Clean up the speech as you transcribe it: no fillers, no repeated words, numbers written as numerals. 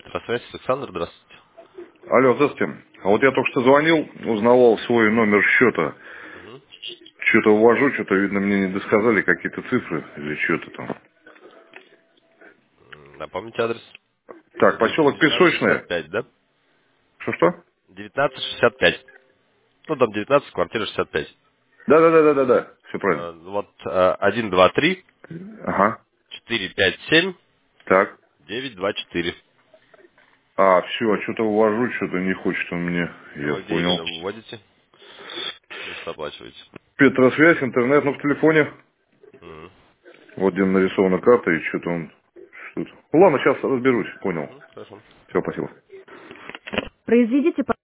Петросвязь, Александр, здравствуйте. Алло, здравствуйте. А вот я только что звонил, узнавал свой номер счета. Мгм. Что-то ввожу, что-то, видно, мне не досказали какие-то цифры или что-то там. Напомните адрес. Так, поселок Песочное. 1965, да? Что-что? 1965. Ну, дом 19, квартира 65. Да-да-да-да-да. Все правильно. Вот 1, 2, 3, Ага. 4, 5, 7, Так. 9, 2, 4. А, все, что-то ввожу, что-то не хочет он мне. А Я вы где понял. именно вводите? Место оплачиваете. Петросвязь, интернет, ну в телефоне. Мгм. Вот где нарисована карта и что-то он... Что-то. Ну, ладно, сейчас разберусь, понял. Хорошо. Все, спасибо. Произведите